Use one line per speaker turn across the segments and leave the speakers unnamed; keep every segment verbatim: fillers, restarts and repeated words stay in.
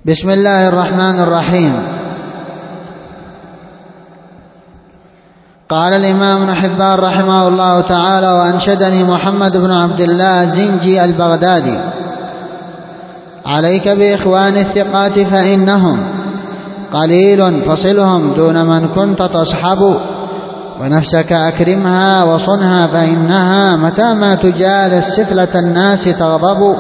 بسم الله الرحمن الرحيم. قال الإمام ابن حبان رحمه الله تعالى: وأنشدني محمد بن عبد الله الزنجي البغدادي: عليك بإخوان الثقات فإنهم قليل فصلهم دون من كنت تصحب، ونفسك أكرمها وصنها فإنها متى ما تجالس سفلة الناس تغضب.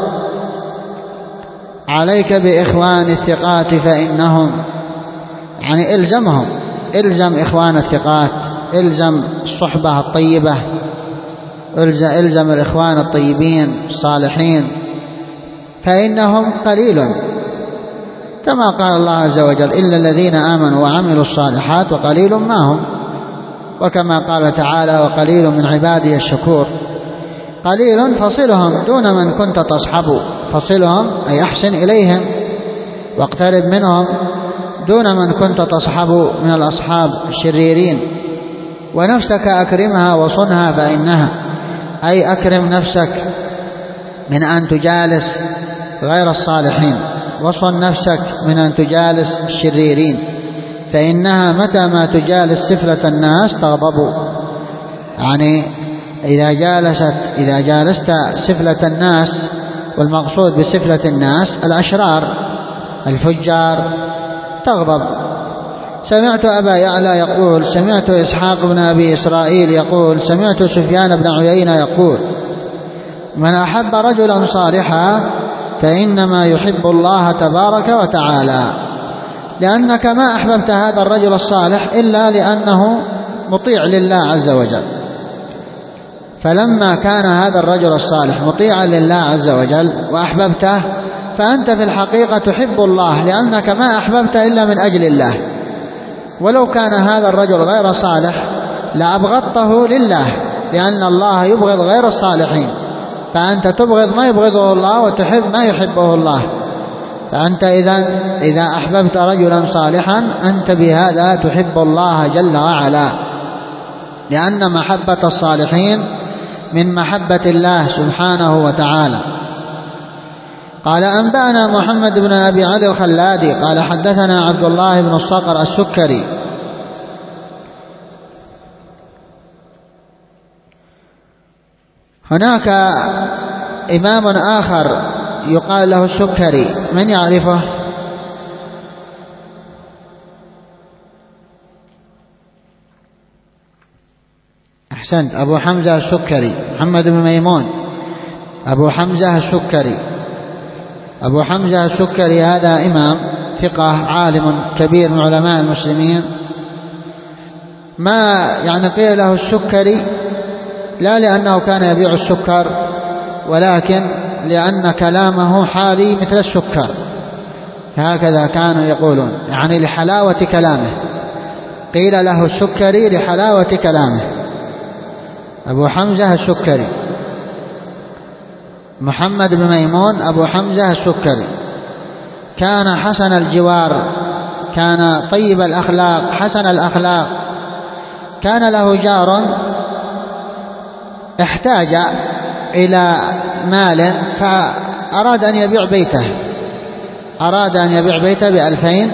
عليك بإخوان الثقات فإنهم، يعني إلزمهم، إلزم إخوان الثقات، إلزم الصحبة الطيبة، إلزم الإخوان الطيبين الصالحين، فإنهم قليل، كما قال الله عز وجل: إلا الذين آمنوا وعملوا الصالحات وقليل ما هم، وكما قال تعالى: وقليل من عبادي الشكور. قليل فصلهم دون من كنت تصحب، فصلهم أي أحسن إليهم واقترب منهم دون من كنت تصحب من الأصحاب الشريرين. ونفسك أكرمها وصنها فإنها، أي أكرم نفسك من أن تجالس غير الصالحين، وصن نفسك من أن تجالس الشريرين، فإنها متى ما تجالس سفلة الناس تغضب. يعني إذا جالست إذا جالست سفلة الناس، والمقصود بسفلة الناس الأشرار الفجار، تغضب. سمعت أبا يعلى يقول: سمعت إسحاق بن أبي إسرائيل يقول: سمعت سفيان بن عيينة يقول: من أحب رجلا صالحا فإنما يحب الله تبارك وتعالى، لأنك ما أحببت هذا الرجل الصالح إلا لأنه مطيع لله عز وجل. فلما كان هذا الرجل الصالح مطيعا لله عز وجل وأحببته، فأنت في الحقيقة تحب الله، لأنك ما أحببت إلا من أجل الله. ولو كان هذا الرجل غير صالح لأبغضته لله، لأن الله يبغض غير الصالحين، فأنت تبغض ما يبغضه الله وتحب ما يحبه الله. فأنت إذا إذا أحببت رجلا صالحا أنت بهذا تحب الله جل وعلا، لأن محبة الصالحين من محبة الله سبحانه وتعالى. قال: أنبأنا محمد بن أبي علي الخلادي قال: حدثنا عبد الله بن الصقر السكري. هناك إمام آخر يقال له السكري، من يعرفه؟ أحسنت، أبو حمزة السكري، محمد بن ميمون أبو حمزة السكري. أبو حمزة السكري هذا إمام ثقة عالم كبير من علماء المسلمين. ما يعني قيل له السكري لا لأنه كان يبيع السكر، ولكن لأن كلامه حالي مثل السكر، هكذا كانوا يقولون، يعني لحلاوة كلامه. قيل له السكري لحلاوة كلامه. أبو حمزة السكري محمد بن ميمون أبو حمزة السكري، كان حسن الجوار، كان طيب الأخلاق، حسن الأخلاق. كان له جار احتاج إلى مال فأراد أن يبيع بيته، أراد أن يبيع بيته بألفين،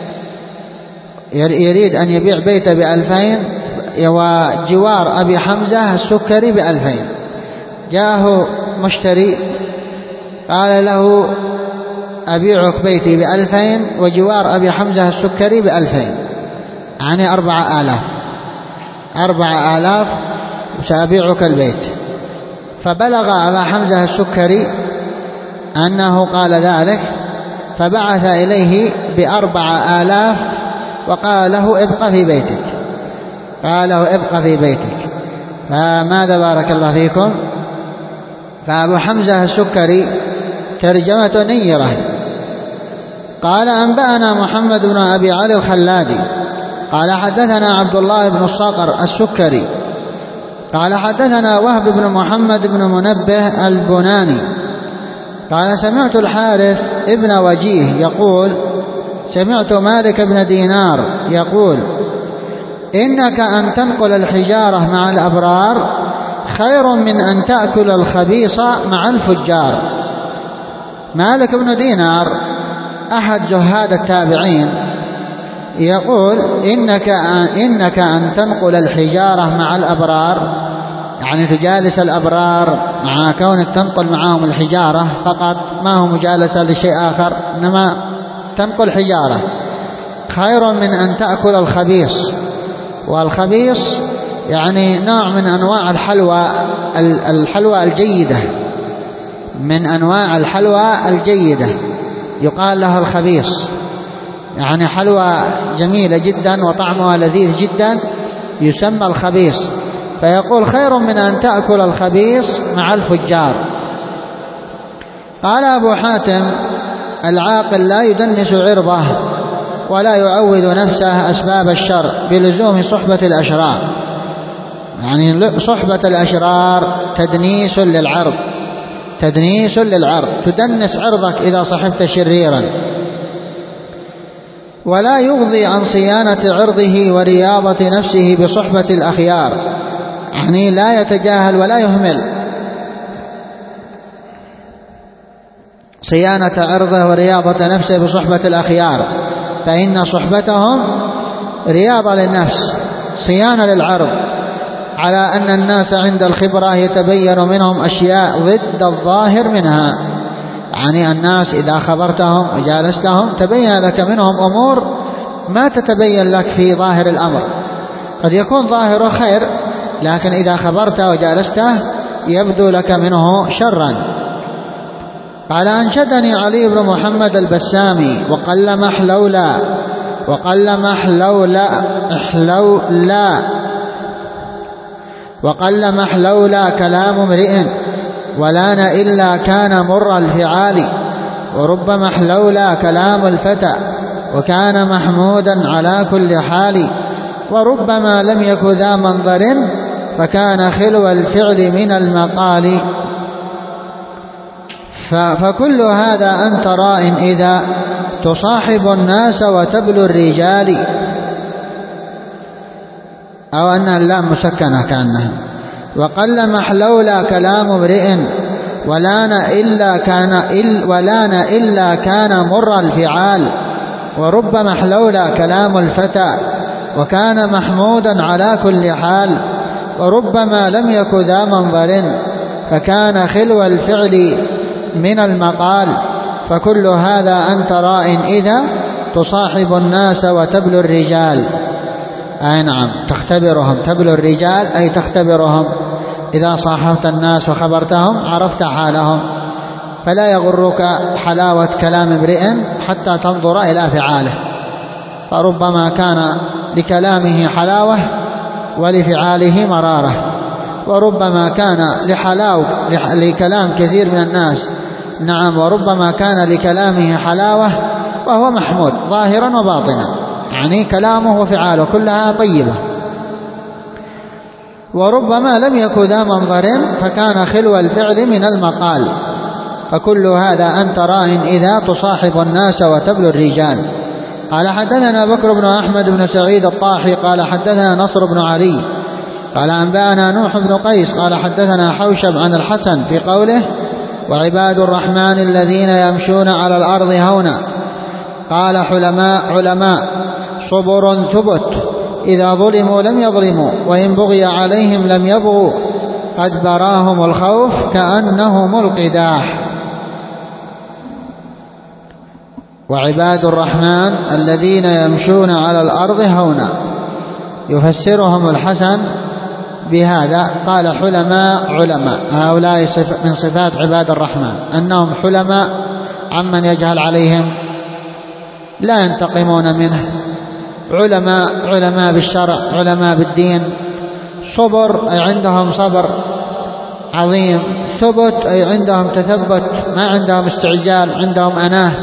يريد أن يبيع بيته بألفين، وجوار أبي حمزة السكري بألفين. جاءه مشتري قال له: أبيعك بيتي بألفين وجوار أبي حمزة السكري بألفين، يعني أربعة آلاف، أربعة آلاف سأبيعك البيت. فبلغ أبا حمزة السكري أنه قال ذلك، فبعث إليه بأربعة آلاف وقال له: ابقى في بيتك، قال له: ابقى في بيتك. فماذا بارك الله فيكم؟ فأبو حمزة السكري ترجمة نيرة. قال: أنبأنا محمد بن أبي علي الخلادي قال: حدثنا عبد الله بن الصقر السكري قال: حدثنا وهب بن محمد بن منبه البناني قال: سمعت الحارث ابن وجيه يقول: سمعت مالك بن دينار يقول: إنك أن تنقل الحجارة مع الأبرار خير من أن تأكل الخبيص مع الفجار. مالك بن دينار أحد زهاد التابعين يقول إنك إنك أن تنقل الحجارة مع الأبرار، يعني تجالس الأبرار مع كونك تنقل معهم الحجارة فقط، ما هو مجالسة لشيء آخر، إنما تنقل حجارة، خير من أن تأكل الخبيص. والخبيص يعني نوع من أنواع الحلوى الحلوى الجيدة، من أنواع الحلوى الجيدة يقال لها الخبيص، يعني حلوى جميلة جدا وطعمها لذيذ جدا يسمى الخبيص. فيقول خير من أن تأكل الخبيص مع الفجار. قال أبو حاتم العاقل لا يدنس عرضه ولا يعود نفسه أسباب الشر بلزوم صحبة الأشرار، يعني صحبة الأشرار تدنيس للعرض، تدنيس للعرض، تدنس عرضك إذا صحبت شريرا. ولا يغضي عن صيانة عرضه ورياضة نفسه بصحبة الأخيار، يعني لا يتجاهل ولا يهمل صيانة عرضه ورياضة نفسه بصحبة الأخيار، فإن صحبتهم رياضة للنفس، صيانة للعرض، على أن الناس عند الخبرة يتبين منهم أشياء ضد الظاهر منها، يعني الناس إذا خبرتهم وجالستهم تبين لك منهم أمور ما تتبين لك في ظاهر الأمر، قد يكون ظاهره خير لكن إذا خبرته وجالسته يبدو لك منه شرا. قال أنشدني علي بن محمد البسامي وقل محلولا وقل محلولا احلولا وقل محلولا كلام امرئ ولان إلا كان مر الفعال، ورب محلولا كلام الفتى وكان محمودا على كل حال، وربما لم يك ذا منظر فكان خلو الفعل من المقال. فكل هذا أنت راء إذا تصاحب الناس وتبلو الرجال، أو أن اللام مسكنة كأنها. وقل محلولا كلام امرئ ولان إلا كان إل ولان إلا كان مر الفعال، ورب محلولا كلام الفتى وكان محمودا على كل حال، وربما لم يك ذا منظر فكان خلو الفعل من المقال. فكل هذا أنت راء إذا تصاحب الناس وتبلو الرجال، أي نعم تختبرهم، تبلو الرجال أي تختبرهم، إذا صاحبت الناس وخبرتهم عرفت حالهم، فلا يغرك حلاوة كلام امرئ حتى تنظر إلى فعاله، فربما كان لكلامه حلاوة ولفعاله مرارة، وربما كان لحلاوة لكلام كثير من الناس نعم وربما كان لكلامه حلاوة وهو محمود ظاهرا وباطنا، يعني كلامه وفعاله كلها طيبة. وربما لم يك ذا منظر فكان خلو الفعل من المقال. فكل هذا أنت راء إذا تصاحب الناس وتبلو الرجال. قال حدثنا بكر بن أحمد بن سعيد الطاحي قال حدثنا نصر بن علي قال أنبأنا نوح بن قيس قال حدثنا حوشب عن الحسن في قوله وعباد الرحمن الذين يمشون على الأرض هونا. قال حلماء علماء صبر ثبت، إذا ظلموا لم يظلموا، وإن بغي عليهم لم يبغوا، قد براهم الخوف كأنهم القداح. وعباد الرحمن الذين يمشون على الأرض هونا، يفسرهم الحسن بهذا قال حلماء علماء، هؤلاء من صفات عباد الرحمن أنهم حلماء عمن يجهل عليهم، لا ينتقمون منه، علماء علماء بالشرع علماء بالدين، صبر أي عندهم صبر عظيم، ثبت أي عندهم تثبت، ما عندهم استعجال، عندهم أناه.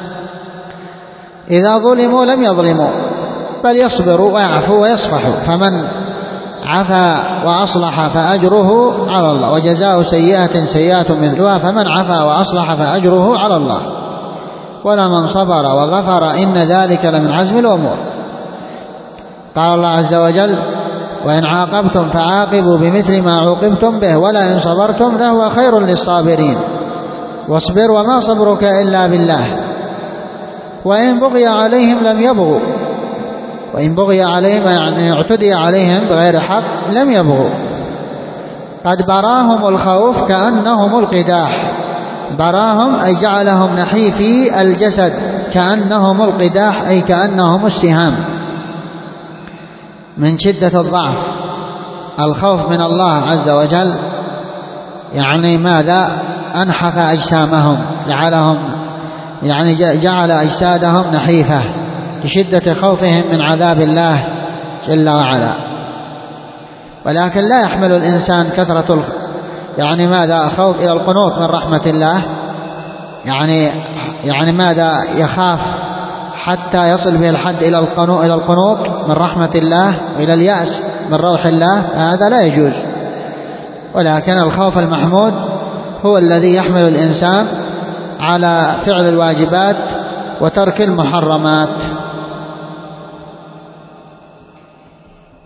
إذا ظلموا لم يظلموا بل يصبروا ويعفوا ويصفحوا، فمن عفا وأصلح فأجره على الله، وجزاء سيئة سيئة مثلها، فمن عفا وأصلح فأجره على الله، ولمن صبر وغفر إن ذلك لمن عزم الأمور. قال الله عز وجل وإن عاقبتم فعاقبوا بمثل ما عوقبتم به ولئن صبرتم لهو خير للصابرين واصبر وما صبرك إلا بالله. وإن بغي عليهم لم يبغوا، وإن بغي عليهم يعني اعتدي عليهم بغير حق لم يبغوا. قد براهم الخوف كأنهم القداح، براهم أي جعلهم نحيفي الجسد كأنهم القداح أي كأنهم السهام من شدة الضعف. الخوف من الله عز وجل يعني ماذا؟ أنحف أجسامهم، جعلهم يعني جعل أجسادهم نحيفة لشدة خوفهم من عذاب الله جل وعلا. ولكن لا يحمل الإنسان كثرة يعني ماذا؟ خوف إلى القنوط من رحمة الله، يعني يعني ماذا؟ يخاف حتى يصل به الحد إلى القنوط من رحمة الله وإلى اليأس من روح الله، هذا لا يجوز. ولكن الخوف المحمود هو الذي يحمل الإنسان على فعل الواجبات وترك المحرمات.